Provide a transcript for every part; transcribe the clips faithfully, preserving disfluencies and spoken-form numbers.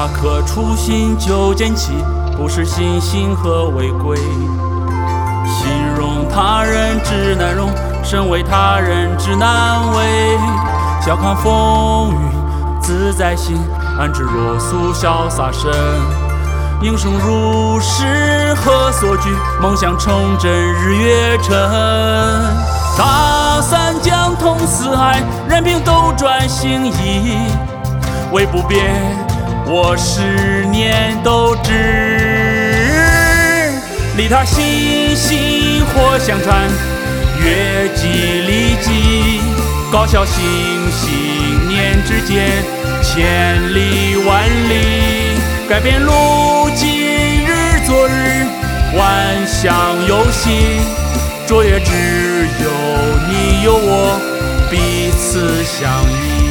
客初心就见齐，不是信心和违规。形容他人之难容，身为他人之难为。笑看风雨自在心，安之若素潇洒身。英雄如是何所惧？梦想成真日月沉。大三江通四海，任凭斗转星移。唯不变，我十年斗志。利他心心火相传，越级利己。高效行行念之间，千里万里。改变路，今日昨日，万象有心。卓越只有你有我，彼此相依。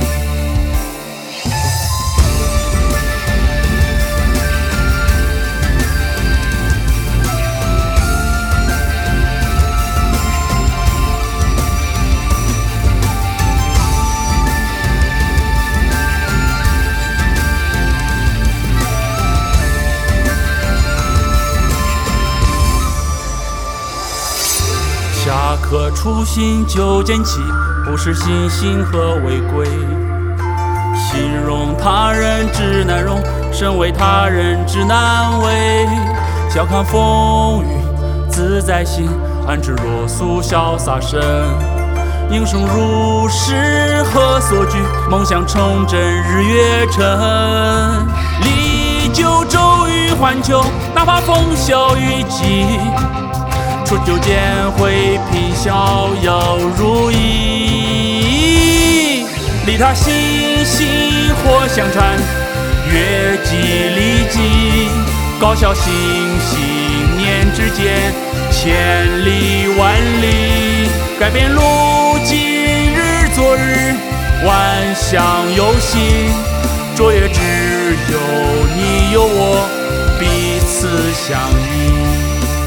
下课初心就见齐，不是信心和违规。形容他人之难容，身为他人之难为。笑看风雨自在心，安之若素潇洒身。英雄如是何所惧？梦想成真日月沉。历九州与环球，哪怕风萧雨霁。初秋间会披逍遥如意。利他心心火相传，越级利己。高效行行念之间，千里万里。改变路，今日昨日，万象有心。卓越只有你有我，彼此相依。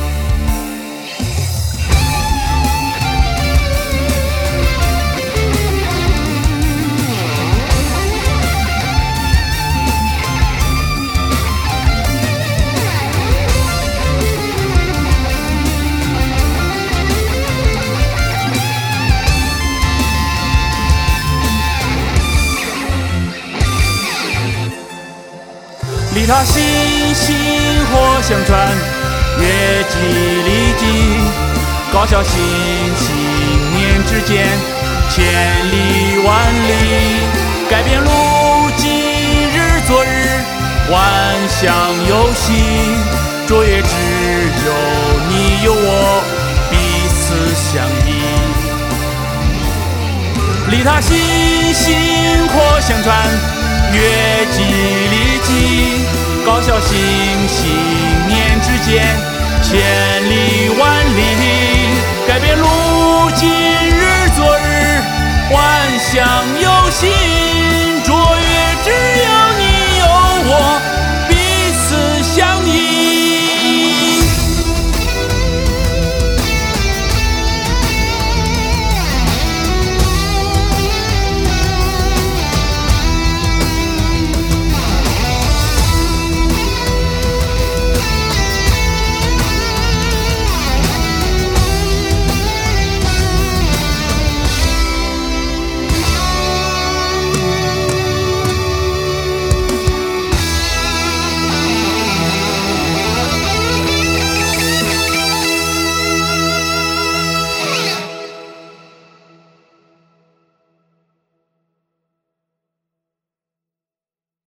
利他心心火相传，越级利己。高效行行念之间，千里万里。改变路，今日昨日，万象有心。卓越只有你有我，彼此相依。利他心心火相传，越级利己。高效行行念之间，千里万里。改变路，今日昨日，万象有心。